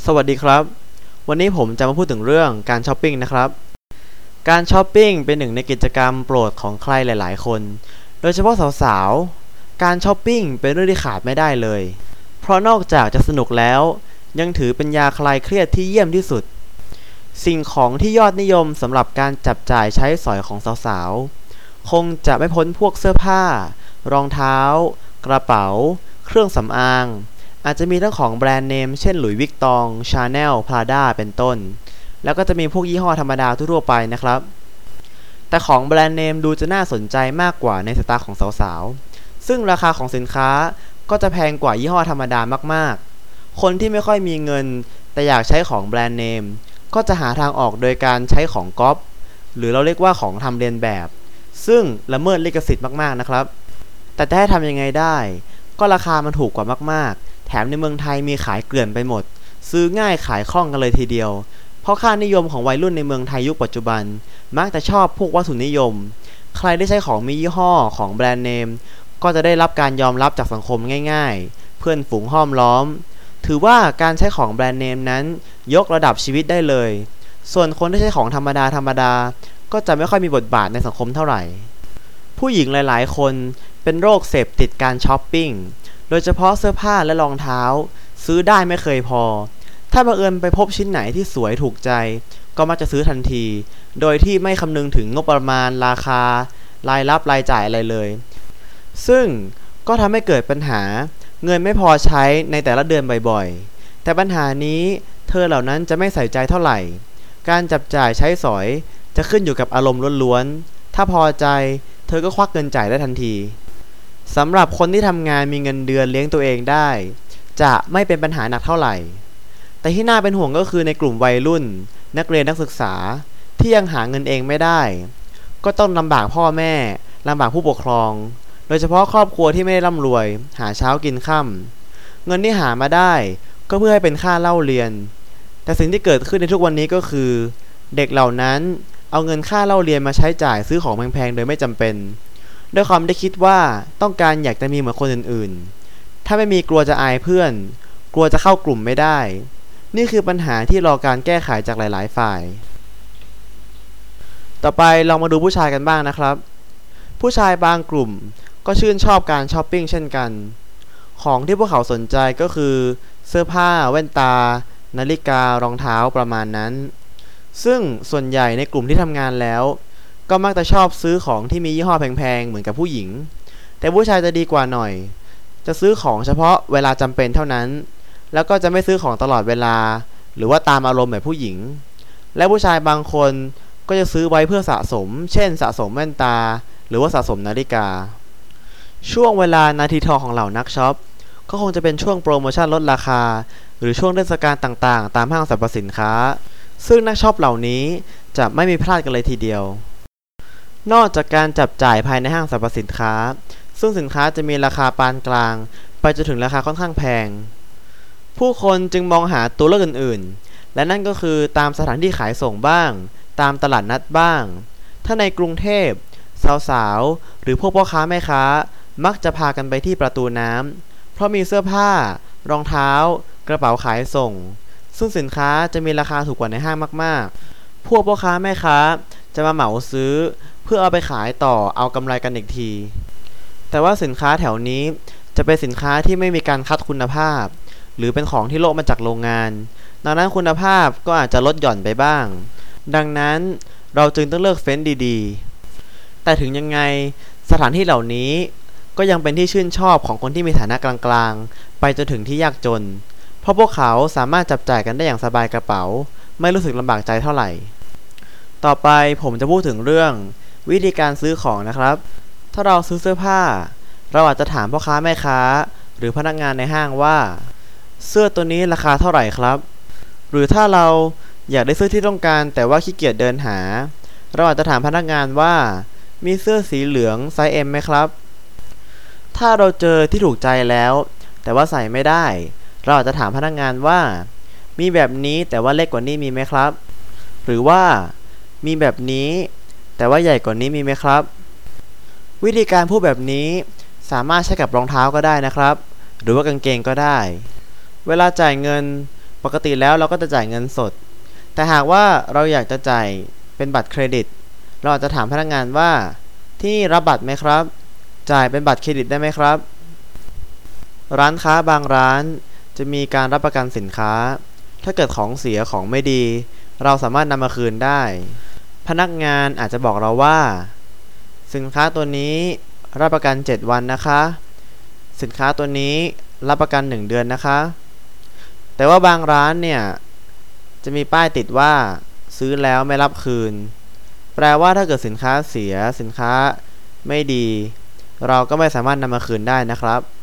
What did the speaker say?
สวัสดีครับวันนี้ผมจะมาพูดถึงเรื่องการช้อปปิ้งนะครับการช้อปปิ้งเป็นหนึ่งในกิจกรรมโปรดของใครหลายๆคนโดยเฉพาะสาวๆการช้อปปิ้งเป็นเรื่องที่ขาดไม่ได้เลยเพราะนอกจากจะสนุกแล้วยังถือเป็นยาคลายเครียดที่เยี่ยมที่สุดสิ่งของที่ยอดนิยมสำหรับการจับจ่ายใช้สอยของสาวๆคงจะไม่พ้นพวกเสื้อผ้ารองเท้ากระเป๋าเครื่องสำอางอาจจะมีทั้งของแบรนด์เนมเช่นหลุยส์วิกตองชาแนลพลาด้าเป็นต้นแล้วก็จะมีพวกยี่ห้อธรรมดาทั่วๆไปนะครับแต่ของแบรนด์เนมดูจะน่าสนใจมากกว่าในสายตาของสาวๆซึ่งราคาของสินค้าก็จะแพงกว่ายี่ห้อธรรมดามากๆคนที่ไม่ค่อยมีเงินแต่อยากใช้ของแบรนด์เนมก็จะหาทางออกโดยการใช้ของก๊อปหรือเราเรียกว่าของทำเลียนแบบซึ่งละเมิดลิขสิทธิ์มากๆนะครับแต่จะให้ทำยังไงได้ก็ราคามันถูกกว่ามากๆแถมในเมืองไทยมีขายเกลื่อนไปหมดซื้อง่ายขายคล่องกันเลยทีเดียวเพราะค่านิยมของวัยรุ่นในเมืองไทยยุคปัจจุบันมักจะชอบพวกวัตถุนิยมใครได้ใช้ของมียี่ห้อของแบรนด์เนมก็จะได้รับการยอมรับจากสังคมง่ายๆเพื่อนฝูงห้อมล้อมถือว่าการใช้ของแบรนด์เนมนั้นยกระดับชีวิตได้เลยส่วนคนที่ใช้ของธรรมดาก็จะไม่ค่อยมีบทบาทในสังคมเท่าไหร่ผู้หญิงหลายๆคนเป็นโรคเสพติดการช้อปปิ้งโดยเฉพาะเสื้อผ้าและรองเท้าซื้อได้ไม่เคยพอถ้าบังเอิญไปพบชิ้นไหนที่สวยถูกใจก็มักจะซื้อทันทีโดยที่ไม่คำนึงถึงงบประมาณราคารายรับรายจ่ายอะไรเลยซึ่งก็ทำให้เกิดปัญหาเงินไม่พอใช้ในแต่ละเดือนบ่อยๆแต่ปัญหานี้เธอเหล่านั้นจะไม่ใส่ใจเท่าไหร่การจับจ่ายใช้สอยจะขึ้นอยู่กับอารมณ์ล้วนๆถ้าพอใจเธอก็ควักเงินจ่ายได้ทันทีสำหรับคนที่ทำงานมีเงินเดือนเลี้ยงตัวเองได้จะไม่เป็นปัญหาหนักเท่าไหร่แต่ที่น่าเป็นห่วงก็คือในกลุ่มวัยรุ่นนักเรียนนักศึกษาที่ยังหาเงินเองไม่ได้ก็ต้องลำบากพ่อแม่ลำบากผู้ปกครองโดยเฉพาะครอบครัวที่ไม่ได้ร่ำรวยหาเช้ากินค่ำเงินที่หามาได้ก็เพื่อให้เป็นค่าเล่าเรียนแต่สิ่งที่เกิดขึ้นในทุกวันนี้ก็คือเด็กเหล่านั้นเอาเงินค่าเล่าเรียนมาใช้จ่ายซื้อของแพงๆโดยไม่จำเป็นด้วยความได้คิดว่าต้องการอยากจะมีเหมือนคนอื่นๆถ้าไม่มีกลัวจะอายเพื่อนกลัวจะเข้ากลุ่มไม่ได้นี่คือปัญหาที่รอการแก้ไขจากหลายๆฝ่ายต่อไปลองมาดูผู้ชายกันบ้างนะครับผู้ชายบางกลุ่มก็ชื่นชอบการช้อปปิ้งเช่นกันของที่พวกเขาสนใจก็คือเสื้อผ้าแว่นตานาฬิการองเท้าประมาณนั้นซึ่งส่วนใหญ่ในกลุ่มที่ทำงานแล้วก็มักจะชอบซื้อของที่มียี่ห้อแพงๆเหมือนกับผู้หญิงแต่ผู้ชายจะดีกว่าหน่อยจะซื้อของเฉพาะเวลาจำเป็นเท่านั้นแล้วก็จะไม่ซื้อของตลอดเวลาหรือว่าตามอารมณ์แบบผู้หญิงและผู้ชายบางคนก็จะซื้อไว้เพื่อสะสมเช่นสะสมแว่นตาหรือว่าสะสมนาฬิกาช่วงเวลานาทีทองของเหล่านักช็อปก็คงจะเป็นช่วงโปรโมชั่นลดราคาหรือช่วงเทศกาลต่างๆตามห้างสรรพสินค้าซึ่งนักช็อปเหล่านี้จะไม่มีพลาดกันเลยทีเดียวนอกจากการจับจ่ายภายในห้างสรรพสินค้าซึ่งสินค้าจะมีราคาปานกลางไปจนถึงราคาค่อนข้างแพงผู้คนจึงมองหาตัวเลือกอื่นๆและนั่นก็คือตามสถานที่ขายส่งบ้างตามตลาดนัดบ้างถ้าในกรุงเทพสาวๆหรือพวกพ่อค้าแม่ค้ามักจะพากันไปที่ประตูน้ำเพราะมีเสื้อผ้ารองเท้ากระเป๋าขายส่งซึ่งสินค้าจะมีราคาถูกกว่าในห้างมากๆพวกพ่อค้าแม่ค้าจะมาเหมาซื้อเพื่อเอาไปขายต่อเอากำไรกันอีกทีแต่ว่าสินค้าแถวนี้จะเป็นสินค้าที่ไม่มีการคัดคุณภาพหรือเป็นของที่โละมาจากโรงงานดังนั้นคุณภาพก็อาจจะลดหย่อนไปบ้างดังนั้นเราจึงต้องเลือกเฟ้นดีๆแต่ถึงยังไงสถานที่เหล่านี้ก็ยังเป็นที่ชื่นชอบของคนที่มีฐานะกลางๆไปจนถึงที่ยากจนเพราะพวกเขาสามารถจับจ่ายกันได้อย่างสบายกระเป๋าไม่รู้สึกลำบากใจเท่าไหร่ต่อไปผมจะพูดถึงเรื่องวิธีการซื้อของนะครับถ้าเราซื้อเสื้อผ้าเราอาจจะถามพ่อค้าแม่ค้าหรือพนักงานในห้างว่าเสื้อตัวนี้ราคาเท่าไหร่ครับหรือถ้าเราอยากได้เสื้อที่ต้องการแต่ว่าขี้เกียจเดินหาเราอาจจะถามพนักงานว่ามีเสื้อสีเหลืองไซส์ M ไหมครับถ้าเราเจอที่ถูกใจแล้วแต่ว่าใส่ไม่ได้เราอาจจะถามพนักงานว่ามีแบบนี้แต่ว่าเล็กกว่านี้มีไหมครับหรือว่ามีแบบนี้แต่ว่าใหญ่กว่านี้มีไหมครับวิธีการพูดแบบนี้สามารถใช้กับรองเท้าก็ได้นะครับหรือว่ากางเกงก็ได้เวลาจ่ายเงินปกติแล้วเราก็จะจ่ายเงินสดแต่หากว่าเราอยากจะจ่ายเป็นบัตรเครดิตเราอาจจะถามพนักงานว่าที่นี่รับบัตรไหมครับจ่ายเป็นบัตรเครดิตได้ไหมครับร้านค้าบางร้านจะมีการรับประกันสินค้าถ้าเกิดของเสียของไม่ดีเราสามารถนำมาคืนได้พนักงานอาจจะบอกเราว่าสินค้าตัวนี้รับประกัน7วันนะคะสินค้าตัวนี้รับประกัน1เดือนนะคะแต่ว่าบางร้านเนี่ยจะมีป้ายติดว่าซื้อแล้วไม่รับคืนแปลว่าถ้าเกิดสินค้าเสียสินค้าไม่ดีเราก็ไม่สามารถนำมาคืนได้นะครับ